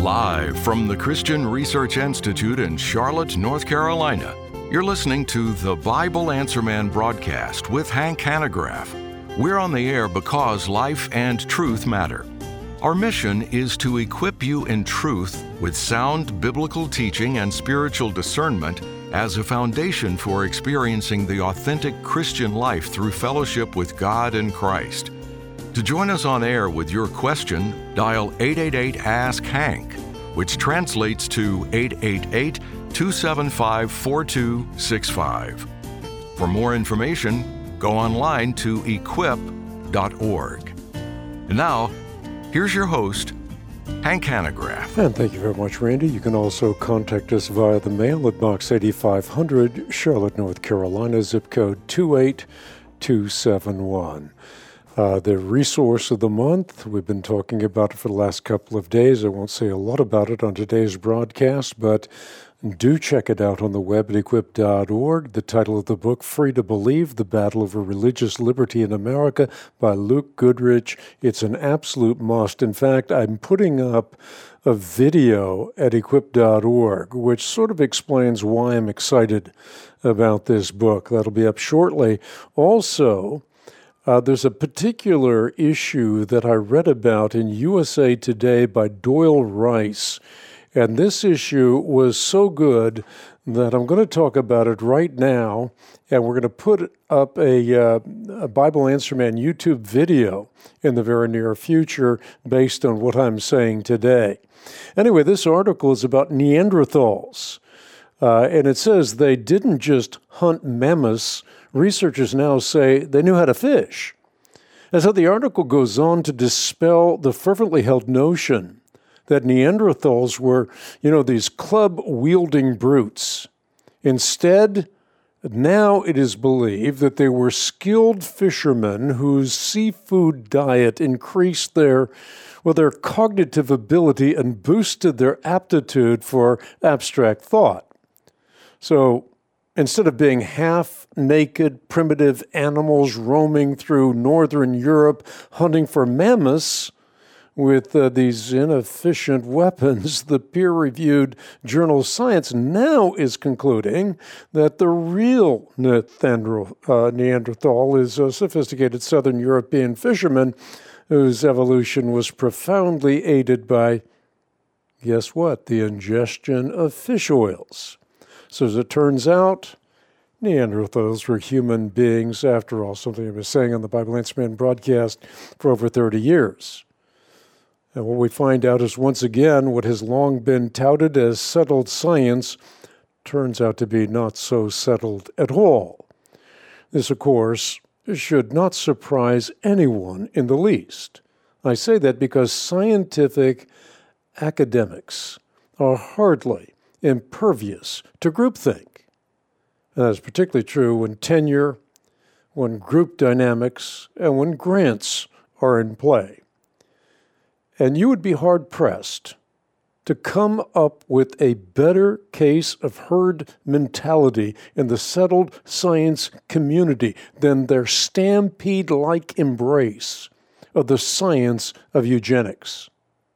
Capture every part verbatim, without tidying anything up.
Live from the Christian Research Institute in Charlotte, North Carolina, you're listening to the Bible Answer Man broadcast with Hank Hanegraaff. We're on the air because life and truth matter. Our mission is to equip you in truth with sound biblical teaching and spiritual discernment as a foundation for experiencing the authentic Christian life through fellowship with God and Christ. To join us on air with your question, dial eight eight eight, ask Hank, which translates to eight eight eight, two seven five, four two six five. For more information, go online to equip dot org. And now, here's your host, Hank Hanegraaff. And thank you very much, Randy. You can also contact us via the mail at Box eighty-five hundred, Charlotte, North Carolina, zip code two eight two seven one. Uh, the resource of the month, we've been talking about it for the last couple of days. I won't say a lot about it on today's broadcast, but do check it out on the web at equip dot org. The title of the book, Free to Believe, The Battle Over Religious Liberty in America by Luke Goodrich. It's an absolute must. In fact, I'm putting up a video at equip dot org, which sort of explains why I'm excited about this book. That'll be up shortly. Also, Uh, there's a particular issue that I read about in U S A Today by Doyle Rice, and this issue was so good that I'm going to talk about it right now, and we're going to put up a, uh, a Bible Answer Man YouTube video in the very near future based on what I'm saying today. Anyway, this article is about Neanderthals, uh, and it says they didn't just hunt mammoths. Researchers now say they knew how to fish. And so the article goes on to dispel the fervently held notion that Neanderthals were, you know, these club-wielding brutes. Instead, now it is believed that they were skilled fishermen whose seafood diet increased their, well, their cognitive ability and boosted their aptitude for abstract thought. So, instead of being half-naked, primitive animals roaming through northern Europe, hunting for mammoths with uh, these inefficient weapons, the peer-reviewed journal Science now is concluding that the real Neanderthal, uh, Neanderthal is a sophisticated southern European fisherman whose evolution was profoundly aided by, guess what, the ingestion of fish oils. So as it turns out, Neanderthals were human beings, after all, something I've been saying on the Bible Answer Man broadcast for over thirty years. And what we find out is, once again, what has long been touted as settled science turns out to be not so settled at all. This, of course, should not surprise anyone in the least. I say that because scientific academics are hardly impervious to groupthink. And that's particularly true when tenure, when group dynamics, and when grants are in play. And you would be hard-pressed to come up with a better case of herd mentality in the settled science community than their stampede-like embrace of the science of eugenics.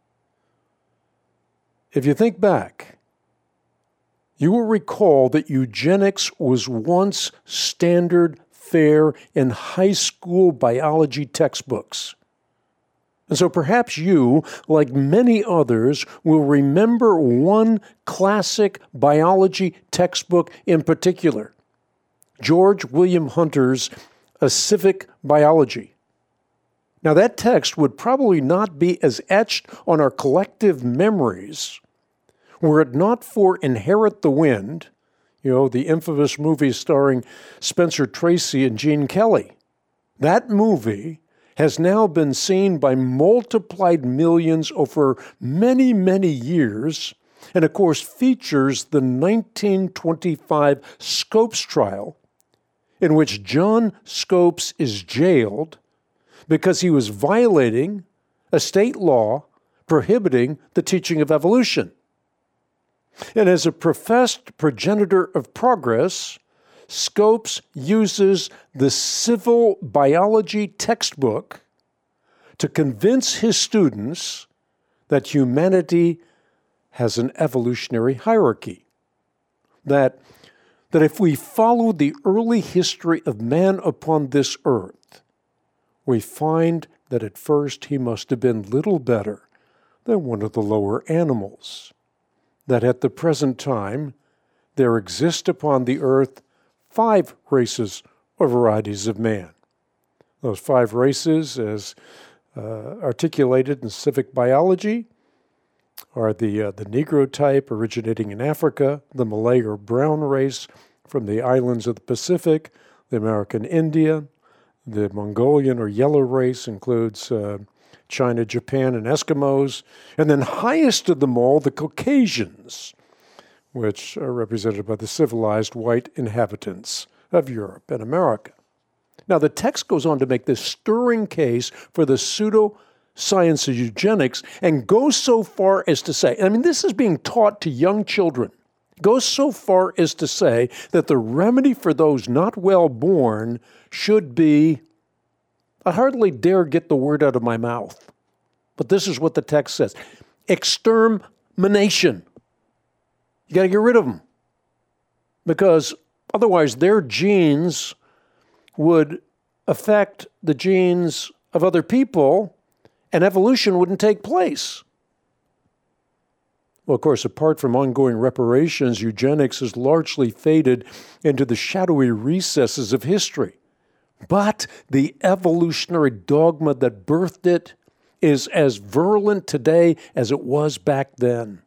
If you think back, you will recall that eugenics was once standard fare in high school biology textbooks. And so perhaps you, like many others, will remember one classic biology textbook in particular, George William Hunter's A Civic Biology. Now, that text would probably not be as etched on our collective memories were it not for Inherit the Wind, you know, the infamous movie starring Spencer Tracy and Gene Kelly. That movie has now been seen by multiplied millions over many, many years, and of course features the nineteen twenty-five Scopes trial, in which John Scopes is jailed because he was violating a state law prohibiting the teaching of evolution. And as a professed progenitor of progress, Scopes uses the civil biology textbook to convince his students that humanity has an evolutionary hierarchy. That, that if we follow the early history of man upon this earth, we find that at first he must have been little better than one of the lower animals. That at the present time, there exist upon the earth five races or varieties of man. Those five races, as uh, articulated in civic biology, are the uh, the Negro type originating in Africa, the Malay or brown race from the islands of the Pacific, the American Indian, the Mongolian or yellow race includes uh, China, Japan, and Eskimos, and then highest of them all, the Caucasians, which are represented by the civilized white inhabitants of Europe and America. Now, the text goes on to make this stirring case for the pseudo-science of eugenics and goes so far as to say, I mean, this is being taught to young children, goes so far as to say that the remedy for those not well born should be, I hardly dare get the word out of my mouth, but this is what the text says, extermination. You got to get rid of them, because otherwise their genes would affect the genes of other people, and evolution wouldn't take place. Well, of course, apart from ongoing reparations, eugenics has largely faded into the shadowy recesses of history. But the evolutionary dogma that birthed it is as virulent today as it was back then.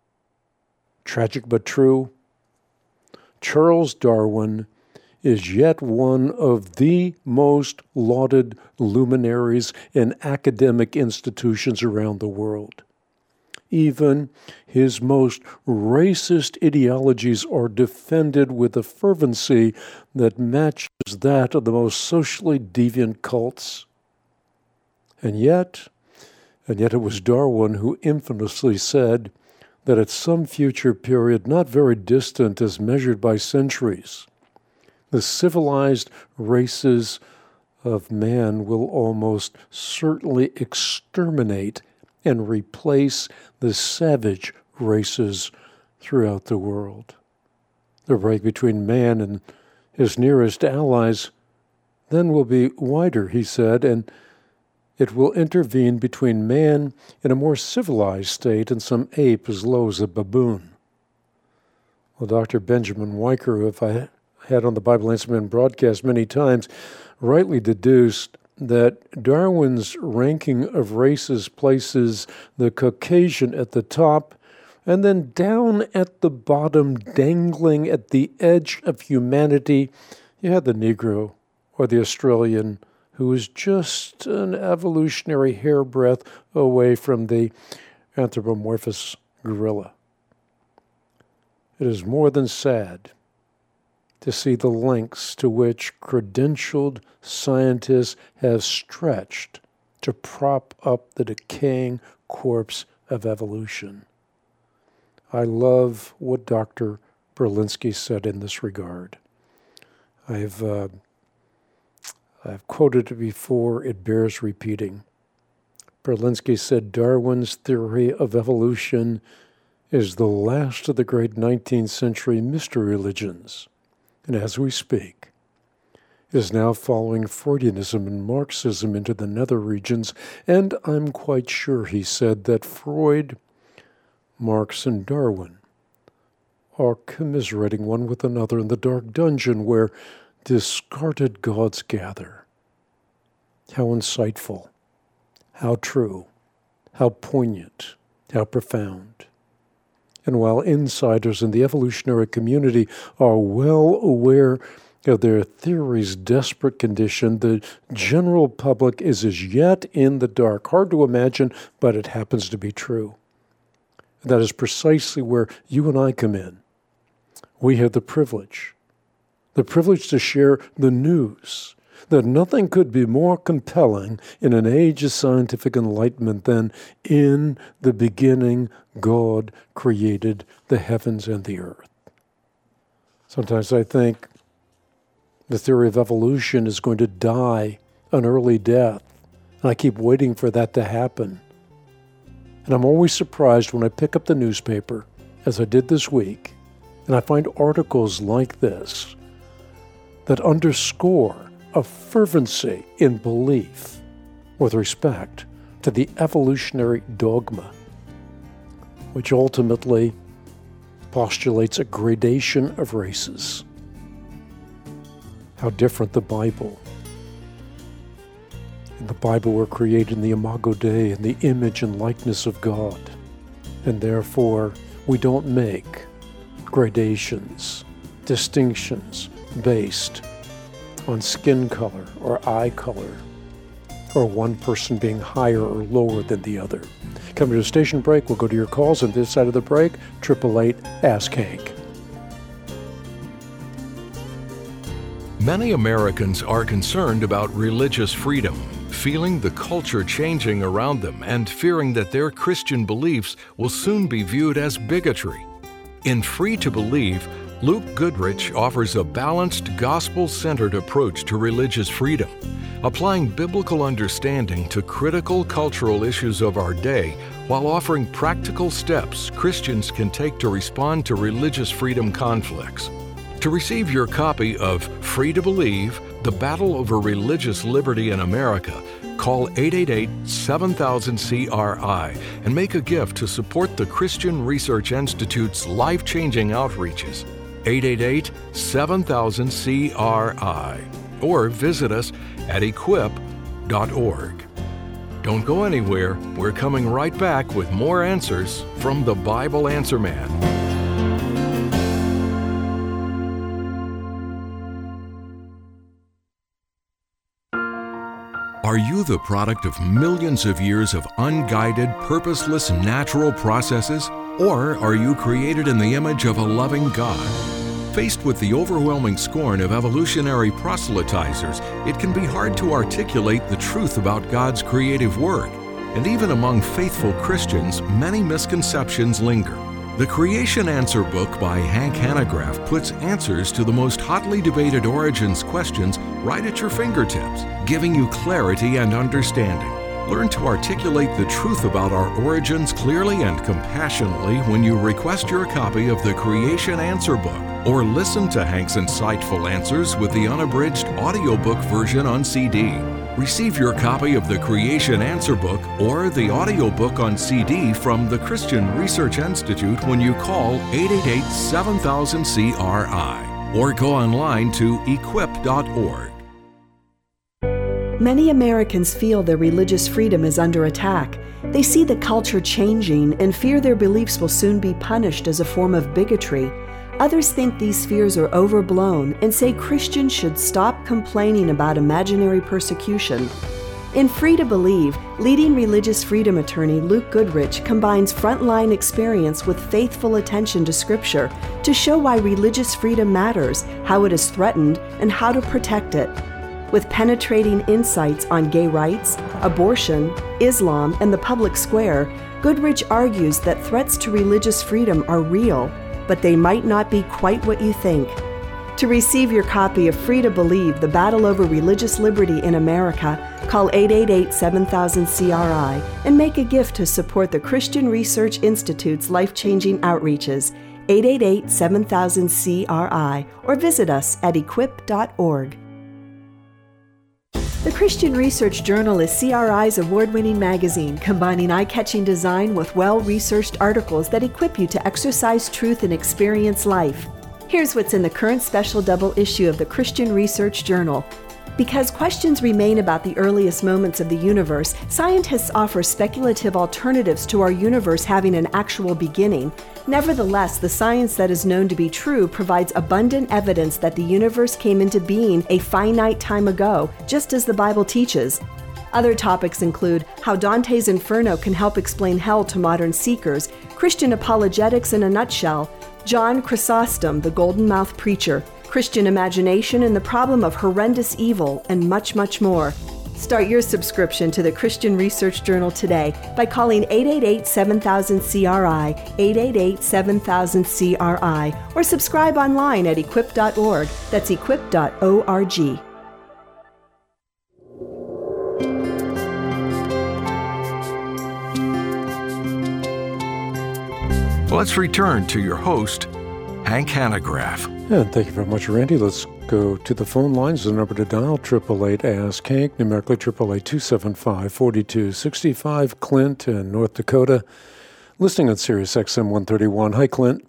Tragic but true, Charles Darwin is yet one of the most lauded luminaries in academic institutions around the world. Even his most racist ideologies are defended with a fervency that matches that of the most socially deviant cults. And yet, and yet it was Darwin who infamously said that at some future period, not very distant as measured by centuries, the civilized races of man will almost certainly exterminate and replace the savage races throughout the world. The break between man and his nearest allies then will be wider, he said, and it will intervene between man in a more civilized state and some ape as low as a baboon. Well, Doctor Benjamin Weicker, who I had on the Bible Answer Man broadcast many times, rightly deduced that Darwin's ranking of races places the Caucasian at the top, and then down at the bottom, dangling at the edge of humanity, you had the Negro or the Australian, who was just an evolutionary hairbreadth away from the anthropomorphous gorilla. It is more than sad to see the lengths to which credentialed scientists have stretched to prop up the decaying corpse of evolution. I love what Doctor Berlinski said in this regard. I've uh, I've quoted it before, it bears repeating. Berlinski said Darwin's theory of evolution is the last of the great nineteenth century mystery religions, and as we speak, is now following Freudianism and Marxism into the nether regions, and I'm quite sure, he said, that Freud, Marx, and Darwin are commiserating one with another in the dark dungeon where discarded gods gather. How insightful, how true, how poignant, how profound. And while insiders in the evolutionary community are well aware of their theory's desperate condition, the general public is as yet in the dark. Hard to imagine, but it happens to be true. That is precisely where you and I come in. We have the privilege, the privilege to share the news that nothing could be more compelling in an age of scientific enlightenment than in the beginning God created the heavens and the earth. Sometimes I think the theory of evolution is going to die an early death, and I keep waiting for that to happen. And I'm always surprised when I pick up the newspaper, as I did this week, and I find articles like this that underscore a fervency in belief with respect to the evolutionary dogma, which ultimately postulates a gradation of races. How different the Bible. In the Bible, we're created in the imago Dei, in the image and likeness of God. And therefore, we don't make gradations, distinctions based on skin color or eye color, or one person being higher or lower than the other. Coming to a station break, we'll go to your calls on this side of the break, eight eight eight, ask Hank. Many Americans are concerned about religious freedom, feeling the culture changing around them and fearing that their Christian beliefs will soon be viewed as bigotry. In Free to Believe, Luke Goodrich offers a balanced, gospel-centered approach to religious freedom, applying biblical understanding to critical cultural issues of our day while offering practical steps Christians can take to respond to religious freedom conflicts. To receive your copy of Free to Believe, The Battle Over Religious Liberty in America, call eight eight eight, seven thousand, C R I and make a gift to support the Christian Research Institute's life-changing outreaches. eight eight eight, seven thousand, C R I. Or visit us at equip dot org. Don't go anywhere. We're coming right back with more answers from the Bible Answer Man. Are you the product of millions of years of unguided, purposeless, natural processes? Or are you created in the image of a loving God? Faced with the overwhelming scorn of evolutionary proselytizers, it can be hard to articulate the truth about God's creative work. And even among faithful Christians, many misconceptions linger. The Creation Answer book by Hank Hanegraaff puts answers to the most hotly debated origins questions right at your fingertips, giving you clarity and understanding. Learn to articulate the truth about our origins clearly and compassionately when you request your copy of the Creation Answer book, or listen to Hank's insightful answers with the unabridged audiobook version on C D. Receive your copy of the Creation Answer book or the audiobook on C D from the Christian Research Institute when you call eight eight eight, seven thousand, C R I or go online to equip dot org. Many Americans feel their religious freedom is under attack. They see the culture changing and fear their beliefs will soon be punished as a form of bigotry. Others think these fears are overblown and say Christians should stop complaining about imaginary persecution. In Free to Believe, leading religious freedom attorney Luke Goodrich combines frontline experience with faithful attention to Scripture to show why religious freedom matters, how it is threatened, and how to protect it. With penetrating insights on gay rights, abortion, Islam, and the public square, Goodrich argues that threats to religious freedom are real, but they might not be quite what you think. To receive your copy of Free to Believe, The Battle Over Religious Liberty in America, call eight eight eight, seven thousand, C R I and make a gift to support the Christian Research Institute's life-changing outreaches, eight eight eight, seven thousand, C R I, or visit us at equip dot org. The Christian Research Journal is C R I's award-winning magazine, combining eye-catching design with well-researched articles that equip you to exercise truth and experience life. Here's what's in the current special double issue of the Christian Research Journal. Because questions remain about the earliest moments of the universe, scientists offer speculative alternatives to our universe having an actual beginning. Nevertheless, the science that is known to be true provides abundant evidence that the universe came into being a finite time ago, just as the Bible teaches. Other topics include how Dante's Inferno can help explain hell to modern seekers, Christian apologetics in a nutshell, John Chrysostom, the golden-mouthed preacher, Christian imagination and the problem of horrendous evil, and much, much more. Start your subscription to the Christian Research Journal today by calling eight eight eight, seven thousand, C R I, eight eight eight, seven thousand, C R I, or subscribe online at equip dot org. That's equip dot org. let's return to your host, Hank Hanegraaff. And thank you very much, Randy. Let's go to the phone lines. The number to dial, eight eight eight, ask Hank, numerically eight eight eight, two seven five, four two six five. Clint in North Dakota, listening on Sirius X M one thirty-one. Hi, Clint.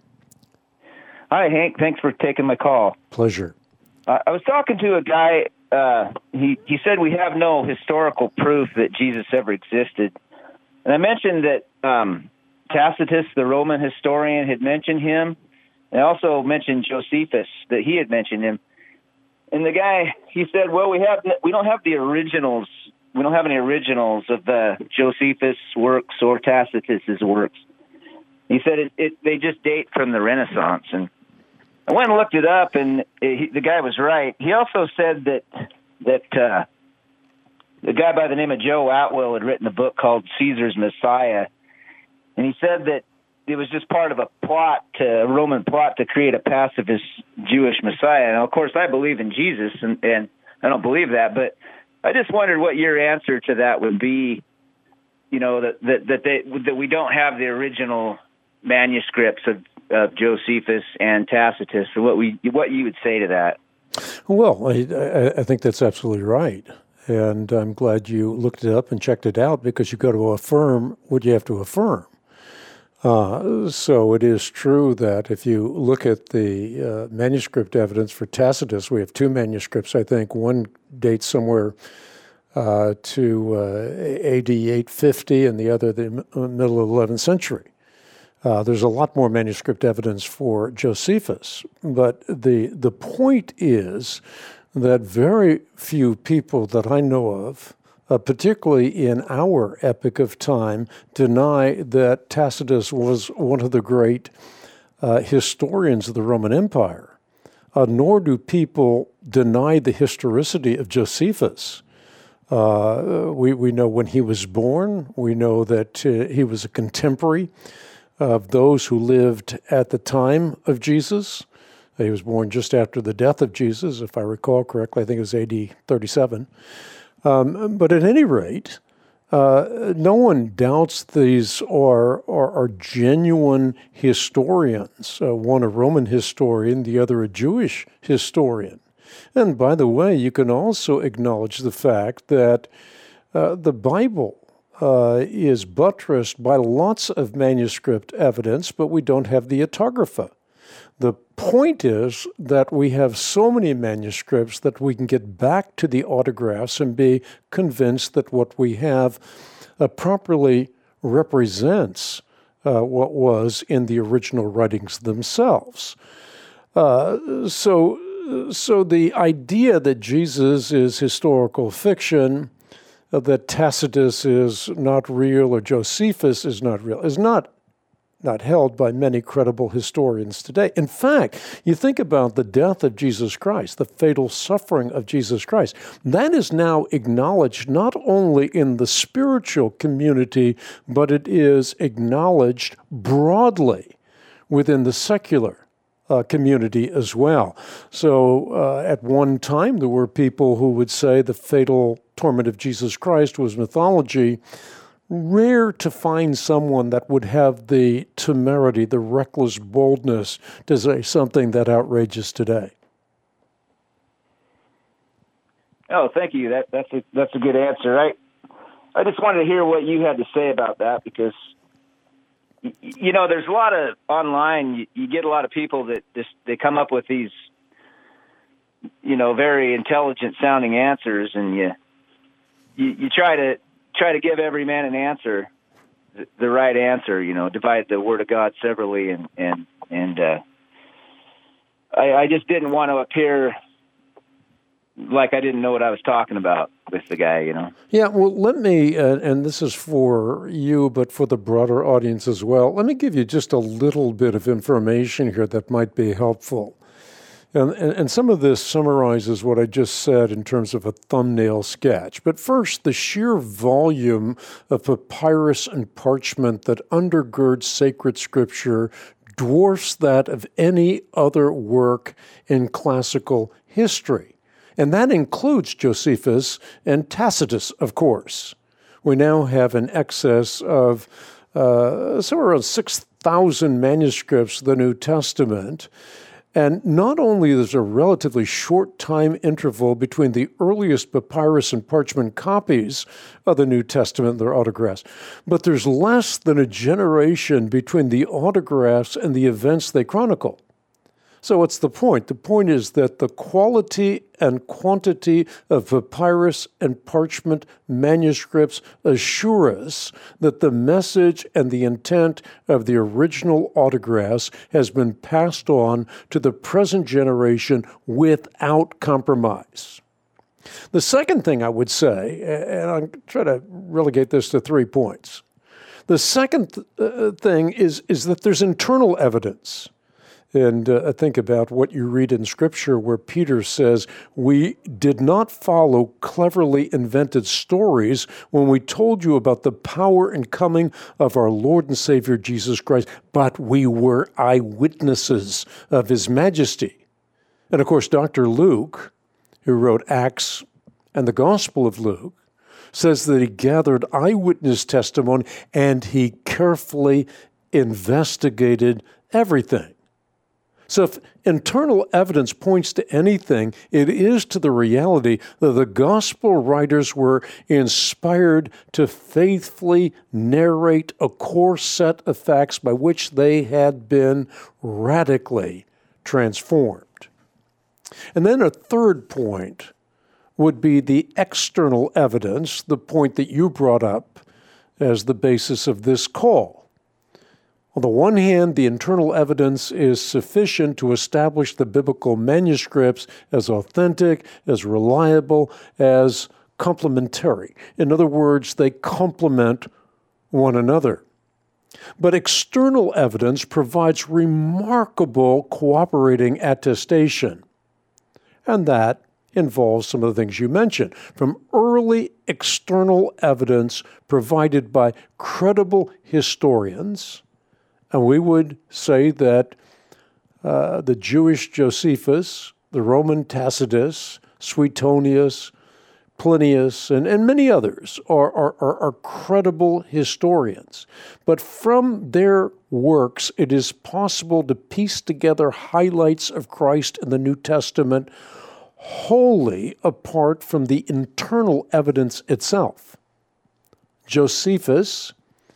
Hi, Hank. Thanks for taking my call. Pleasure. Uh, I was talking to a guy. Uh, he, he said we have no historical proof that Jesus ever existed. And I mentioned that um, Tacitus, the Roman historian, had mentioned him. And I also mentioned Josephus, that he had mentioned him. And the guy, he said, well, we have we don't have the originals. We don't have any originals of uh, Josephus' works or Tacitus' works. He said it, it, they just date from the Renaissance. And I went and looked it up, and it, he, the guy was right. He also said that that uh, the guy by the name of Joe Atwill had written a book called Caesar's Messiah. And he said that it was just part of a plot, to, a Roman plot to create a pacifist Jewish Messiah. And, of course, I believe in Jesus, and, and I don't believe that. But I just wondered what your answer to that would be, you know, that that that, they, that we don't have the original manuscripts of, of Josephus and Tacitus, so what, we, what you would say to that. Well, I, I think that's absolutely right. And I'm glad you looked it up and checked it out, because you got to affirm what you have to affirm. Uh, so it is true that if you look at the uh, manuscript evidence for Tacitus, we have two manuscripts, I think. One dates somewhere uh, to uh, A D eight fifty, and the other the middle of the eleventh century. Uh, there's a lot more manuscript evidence for Josephus, but the the point is that very few people that I know of, Uh, particularly in our epoch of time, deny that Tacitus was one of the great uh, historians of the Roman Empire, uh, nor do people deny the historicity of Josephus. Uh, we, we know when he was born. We know that uh, he was a contemporary of those who lived at the time of Jesus. He was born just after the death of Jesus, if I recall correctly. I think it was A D thirty-seven. Um, but at any rate, uh, no one doubts these are, are, are genuine historians, uh, one a Roman historian, the other a Jewish historian. And by the way, you can also acknowledge the fact that uh, the Bible uh, is buttressed by lots of manuscript evidence, but we don't have the autographa. The point is that we have so many manuscripts that we can get back to the autographs and be convinced that what we have uh, properly represents uh, what was in the original writings themselves. Uh, so, so the idea that Jesus is historical fiction, uh, that Tacitus is not real or Josephus is not real, is not not held by many credible historians today. In fact, you think about the death of Jesus Christ, the fatal suffering of Jesus Christ. That is now acknowledged not only in the spiritual community, but it is acknowledged broadly within the secular uh, community as well. So uh, at one time, there were people who would say the fatal torment of Jesus Christ was mythology. Rare to find someone that would have the temerity, the reckless boldness to say something that outrageous today. Oh, thank you. That that's a that's a good answer. I I just wanted to hear what you had to say about that, because y- you know there's a lot of online. You, you get a lot of people that just they come up with these you know very intelligent sounding answers, and you you, you try to. try to give every man an answer, the, the right answer, you know, divide the Word of God severally. And, and, and uh, I, I just didn't want to appear like I didn't know what I was talking about with the guy, you know. Yeah, well, let me, uh, and this is for you, but for the broader audience as well, let me give you just a little bit of information here that might be helpful. And, and, and some of this summarizes what I just said in terms of a thumbnail sketch. But first, the sheer volume of papyrus and parchment that undergirds sacred scripture dwarfs that of any other work in classical history. And that includes Josephus and Tacitus, of course. We now have an excess of uh, somewhere around six thousand manuscripts of the New Testament. And not only is there a relatively short time interval between the earliest papyrus and parchment copies of the New Testament and their autographs, but there's less than a generation between the autographs and the events they chronicle. So what's the point? The point is that the quality and quantity of papyrus and parchment manuscripts assure us that the message and the intent of the original autographs has been passed on to the present generation without compromise. The second thing I would say, and I'll try to relegate this to three points. The second th- uh, thing is, is that there's internal evidence. And uh, think about what you read in Scripture where Peter says, we did not follow cleverly invented stories when we told you about the power and coming of our Lord and Savior Jesus Christ, but we were eyewitnesses of his majesty. And of course, Doctor Luke, who wrote Acts and the Gospel of Luke, says that he gathered eyewitness testimony and he carefully investigated everything. So if internal evidence points to anything, it is to the reality that the gospel writers were inspired to faithfully narrate a core set of facts by which they had been radically transformed. And then a third point would be the external evidence, the point that you brought up as the basis of this call. On the one hand, the internal evidence is sufficient to establish the biblical manuscripts as authentic, as reliable, as complementary. In other words, they complement one another. But external evidence provides remarkable cooperating attestation, and that involves some of the things you mentioned, from early external evidence provided by credible historians. And we would say that uh, the Jewish Josephus, the Roman Tacitus, Suetonius, Plinius, and, and many others are, are, are, are credible historians. But from their works, it is possible to piece together highlights of Christ in the New Testament wholly apart from the internal evidence itself. Josephus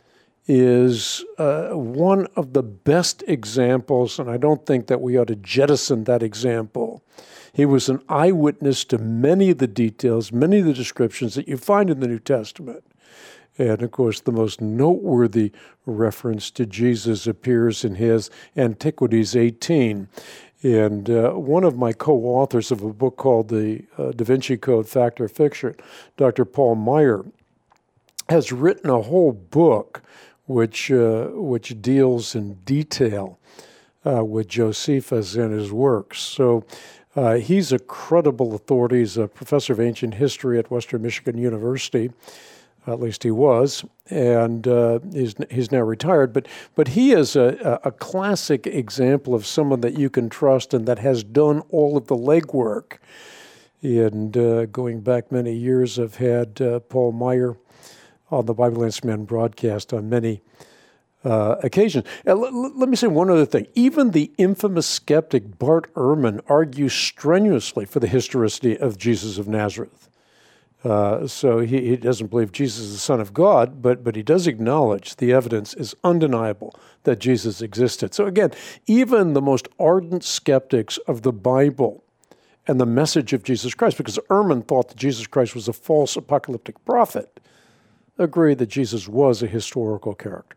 is uh, one of the best examples, and I don't think that we ought to jettison that example. He was an eyewitness to many of the details, many of the descriptions that you find in the New Testament. And, of course, the most noteworthy reference to Jesus appears in his Antiquities eighteen. And uh, one of my co-authors of a book called The uh, Da Vinci Code, Fact or Fiction, Doctor Paul Meyer, has written a whole book which uh, which deals in detail uh, with Josephus and his works. So uh, he's a credible authority. He's a professor of ancient history at Western Michigan University, at least he was, and uh, he's he's now retired. But but he is a, a classic example of someone that you can trust and that has done all of the legwork. And uh, going back many years, I've had uh, Paul Meyer on the Bible Answer Man broadcast on many uh, occasions. And l- l- let me say one other thing. Even the infamous skeptic Bart Ehrman argues strenuously for the historicity of Jesus of Nazareth. Uh, so he, he doesn't believe Jesus is the Son of God, but, but he does acknowledge the evidence is undeniable that Jesus existed. So again, even the most ardent skeptics of the Bible and the message of Jesus Christ, because Ehrman thought that Jesus Christ was a false apocalyptic prophet, agree that Jesus was a historical character.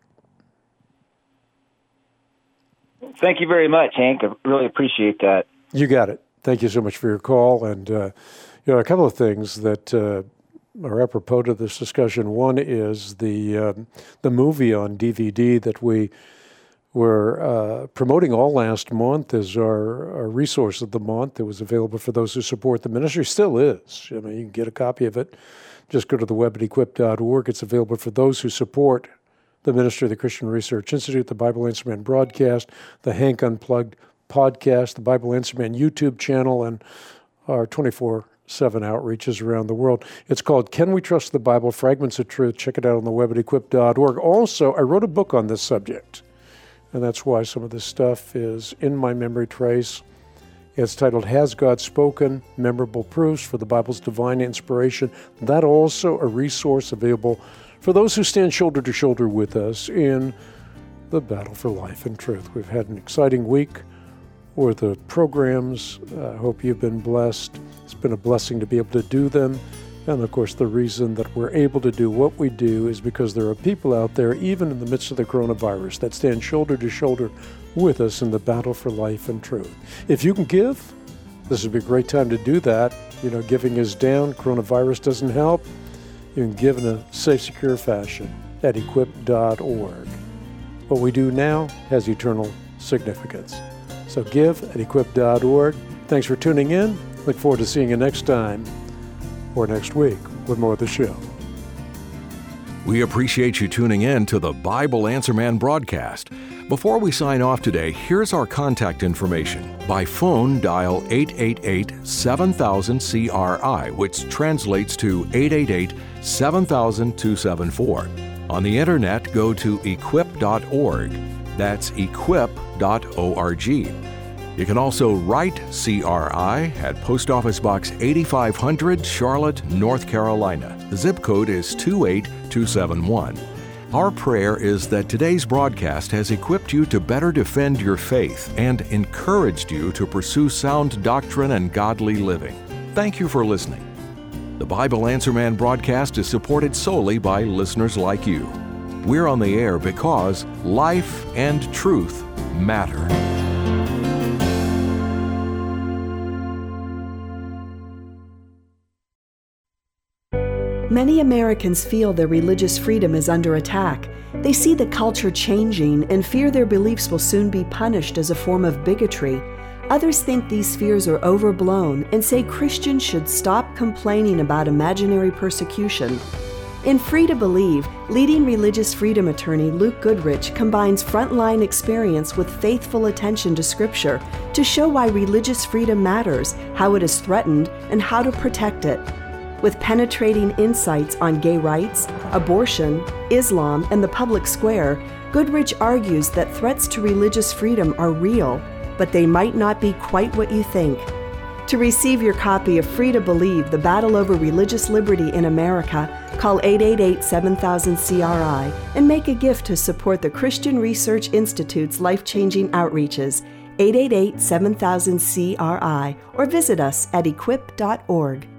Thank you very much, Hank. I really appreciate that. You got it. Thank you so much for your call. And, uh, you know, a couple of things that uh, are apropos to this discussion. One is the uh, the movie on D V D that we were uh, promoting all last month as our, our resource of the month. It was available for those who support the ministry. Still is. I mean, you can get a copy of it. Just go to the web at equip dot org. It's available for those who support the ministry of the Christian Research Institute, the Bible Answer Man broadcast, the Hank Unplugged podcast, the Bible Answer Man YouTube channel, and our twenty-four seven outreaches around the world. It's called Can We Trust the Bible? Fragments of Truth. Check it out on the web at equip dot org. Also, I wrote a book on this subject. and that's why some of this stuff is in my memory trace. It's titled, Has God Spoken? Memorable Proofs for the Bible's Divine Inspiration. That also a resource available for those who stand shoulder to shoulder with us in the battle for life and truth. We've had an exciting week with the programs. I hope you've been blessed. It's been a blessing to be able to do them. And of course, the reason that we're able to do what we do is because there are people out there, even in the midst of the coronavirus, that stand shoulder to shoulder with us in the battle for life and truth. If you can give, this would be a great time to do that. You know, giving is down. Coronavirus doesn't help. You can give in a safe, secure fashion at equip dot org. What we do now has eternal significance. So give at equip dot org. Thanks for tuning in. Look forward to seeing you next time or next week with more of the show. We appreciate you tuning in to the Bible Answer Man broadcast. Before we sign off today, here's our contact information. By phone, dial eight eight eight, seven thousand, C R I, which translates to eight eight eight, seven thousand, two seven four. On the internet, go to equip dot org. That's equip dot org. You can also write C R I at Post Office Box eighty-five hundred, Charlotte, North Carolina. The zip code is two eight two seven one. Our prayer is that today's broadcast has equipped you to better defend your faith and encouraged you to pursue sound doctrine and godly living. Thank you for listening. The Bible Answer Man broadcast is supported solely by listeners like you. We're on the air because life and truth matter. Many Americans feel their religious freedom is under attack. They see the culture changing and fear their beliefs will soon be punished as a form of bigotry. Others think these fears are overblown and say Christians should stop complaining about imaginary persecution. In Free to Believe, leading religious freedom attorney Luke Goodrich combines frontline experience with faithful attention to Scripture to show why religious freedom matters, how it is threatened, and how to protect it. With penetrating insights on gay rights, abortion, Islam, and the public square, Goodrich argues that threats to religious freedom are real, but they might not be quite what you think. To receive your copy of Free to Believe, The Battle Over Religious Liberty in America, call eight eight eight, seven thousand, C R I and make a gift to support the Christian Research Institute's life-changing outreaches, eight eight eight, seven thousand, C R I, or visit us at equip dot org.